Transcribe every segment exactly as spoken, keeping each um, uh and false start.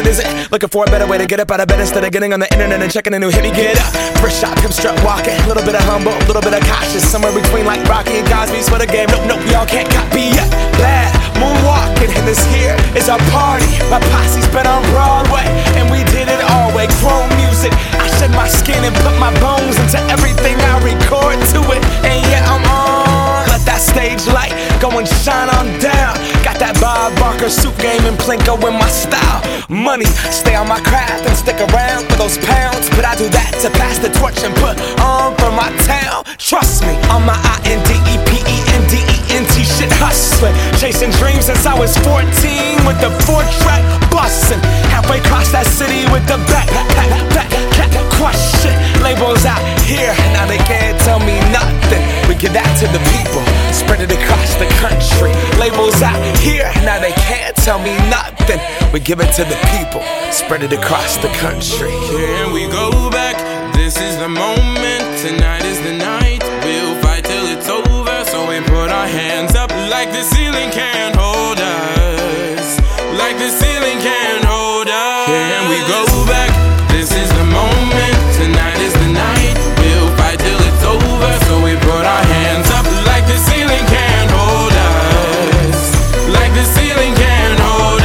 it, is it? Looking for a better way to get up out of bed instead of getting on the internet and checking a new hit. Me get up, first shot, pimp strut walking. A little bit of humble, a little bit of cautious. Somewhere between like Rocky and Cosby's for the game. Nope, nope, y'all can't copy yet. Bad moonwalking, and this here is our party. My posse's been on Broadway, and we did it all way. Chrome music, I shed my skin and put my bones into everything I record to it. And yeah, I'm on. Let that stage light go and shine on down. Got that Bob Barker suit game and Plinko in my style. Money, stay on my craft and stick around for those pounds. But I do that to pass the torch and put on for my town. Trust me, on my I N D E P E N D E N T shit hustling. Chasing dreams since I was fourteen with the four track bustin'. Halfway across that city with the back, back, back, back, crush shit. Labels out here, now they can't tell me nothing. We give that to the people, spread it across the country. Labels out here, now they can't tell me nothing. We give it to the people, spread it across the country. Can we go back? This is the moment, tonight is the night. We'll fight till it's over, so we put our hands up like the ceiling can't hold us. Like the ceiling can't hold us. Can we go back? This is the moment, tonight is the night. We'll fight till it's over, so we put our hands up like the ceiling can't hold us. Like the ceiling can't hold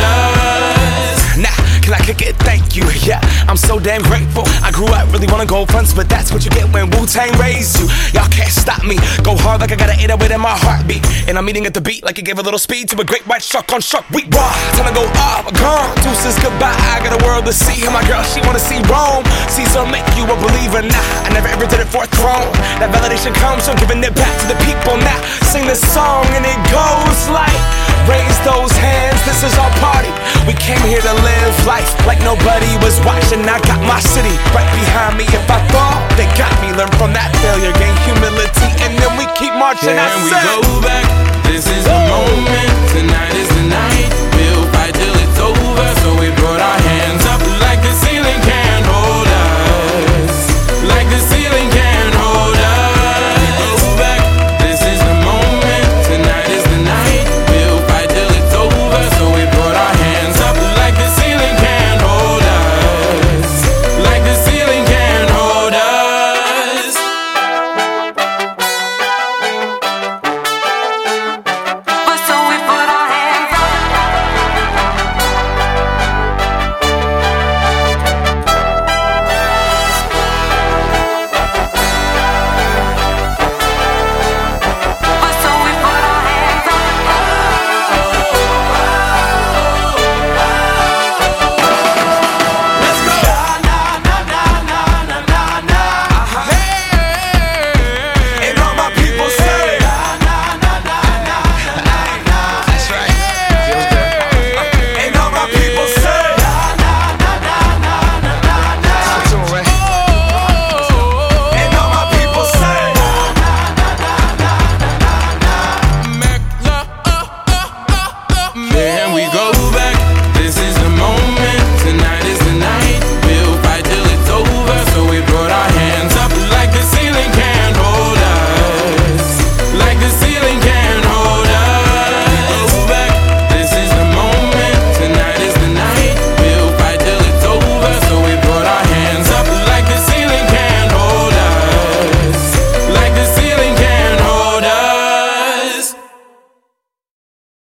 us. Nah, can I kick it? Thank you, yeah, I'm so damn grateful. I grew up really wanna go fronts, but that's what you get when Wu-Tang raised you. Y'all can't stop me, go hard like I got an eight oh eight in my heartbeat. And I'm eating at the beat like it gave a little speed to a great white shark on shark week. Raw, time to go off, gone, deuces goodbye. I got a world to see, and my girl, she wanna see Rome. Caesar make you a believer, nah, I never ever did it for a throne. That validation comes from giving it back to the people. Now, sing this song and it goes like, raise those hands, this is our party. We came here to live life like nobody was watching. I got my city right behind me. If I fall, they got me. Learn from that failure, gain humility, and then we keep marching. Can I we said, go